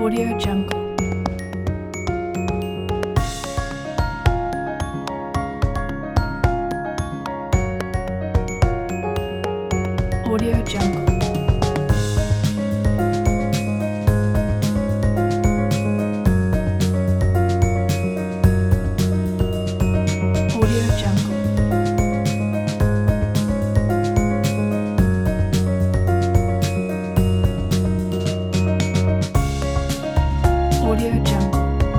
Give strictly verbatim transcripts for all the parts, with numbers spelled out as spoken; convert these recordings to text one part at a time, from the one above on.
Audio Jungle. Audio Jungle. Audio Jungle. Audio Jungle.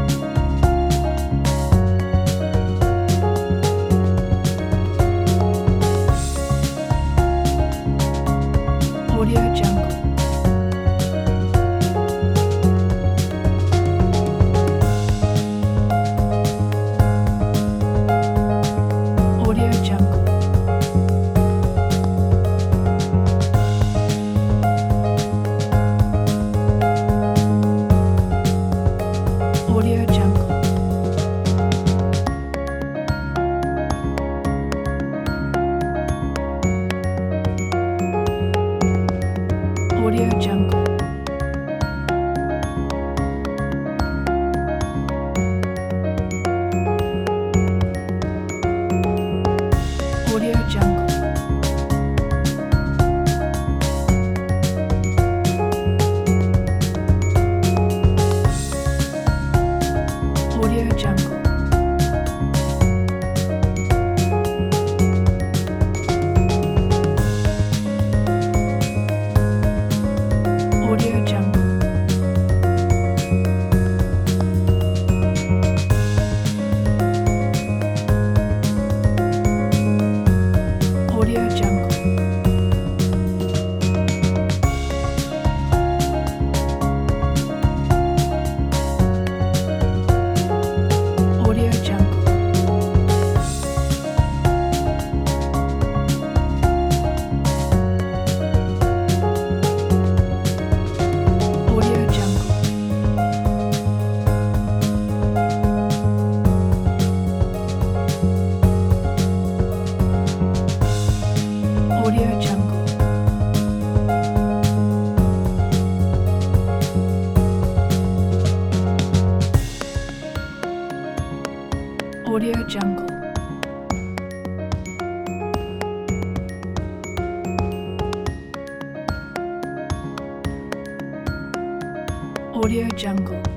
Audio Jungle. Audio Jungle. Audio Jungle. Audio Jungle. Audio Jungle. Audio Jungle. Audio Jungle. Audio Jungle. Audio Jungle. Audio Jungle. Audio Jungle. Audio Jungle. Audio Jungle.